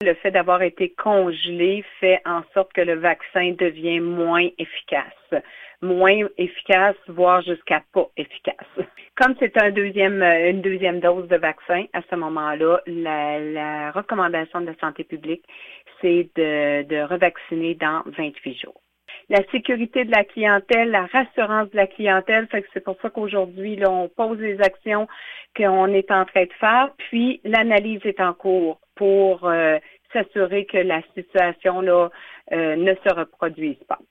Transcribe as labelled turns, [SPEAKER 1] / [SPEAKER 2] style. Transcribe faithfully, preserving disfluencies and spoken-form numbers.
[SPEAKER 1] Le fait d'avoir été congelé fait en sorte que le vaccin devient moins efficace. Moins efficace, voire jusqu'à pas efficace. Comme c'est un deuxième, une deuxième dose de vaccin, à ce moment-là, la, la recommandation de la santé publique, c'est de, de revacciner dans vingt-huit jours. La sécurité de la clientèle, la rassurance de la clientèle, fait que c'est pour ça qu'aujourd'hui, là, on pose les actions qu'on est en train de faire, puis l'analyse est en cours pour euh, s'assurer que la situation là euh, ne se reproduise pas.